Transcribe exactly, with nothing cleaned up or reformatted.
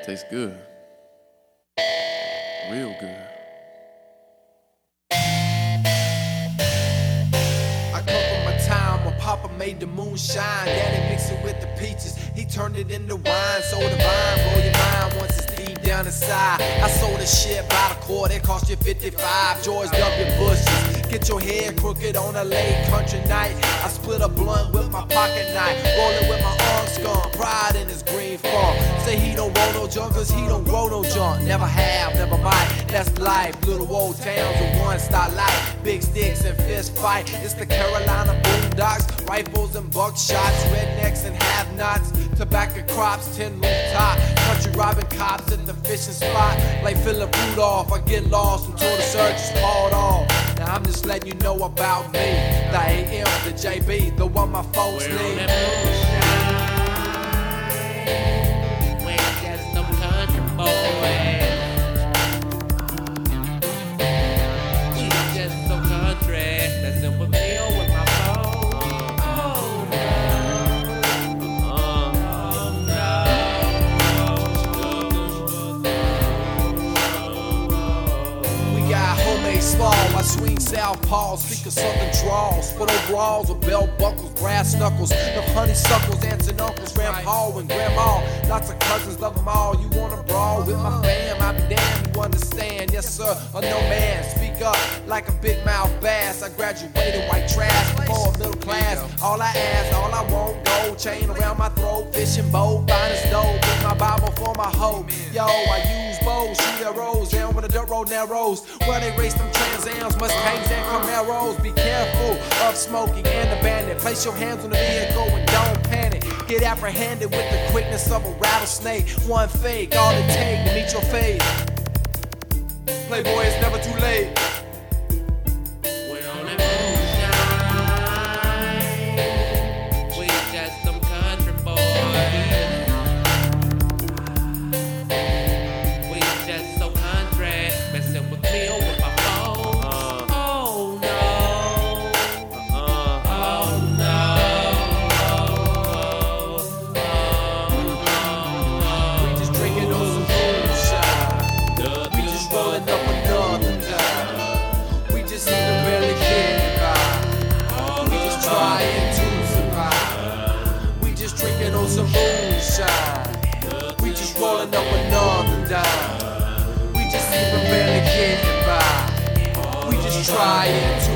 Tastes good. Real good. I come from a time when Papa made the moonshine. Daddy mixed it with the peaches, he turned it into wine. So divine, blow your mind once it's deep down inside. I sold the shit by the quart, it cost you fifty-five. George W. Bushes, get your head crooked on a late country night. I split a blunt with my pocket knife, roll it with my arm scum, pride in his green farm. Say he don't roll no junk, cause he don't grow no junk. Never have, never might, that's life. Little old towns with one star light, big sticks and fist fight. It's the Carolina boondocks, rifles and buckshots, rednecks and have-nots, tobacco crops, tin rooftop, country robbing cops at the fishing spot. Like Philip Rudolph, I get lost until the search is called off. Now I'm just letting you know about me, the A M, the J B, the one my folks need. Small, I swing southpaw, speak of southern draws, foot overalls with belt buckles, brass knuckles, the honeysuckles, aunts and uncles, grandpa and grandma, lots of cousins, love them all. You wanna brawl with my fam? I be damn, you understand? Yes sir, a no man, speak up like a big mouth bass. I graduated white trash before middle class. All I ask, all I want, gold chain around my throat, fishing boat, finest dough, with my Bible for my hoe. Yo, I use bows, shoot arrows, down when the dirt road narrows, where they race them Trans Ams, Mustangs and Camaros. Be careful of smoking and abandon. Place your hands on the vehicle and don't panic. Get apprehended with the quickness of a rattlesnake. One fake, all it takes to meet your fate. Playboy, it's never too late. Some moonshine, we just rolling up another dime. We just even barely getting by. We just trying to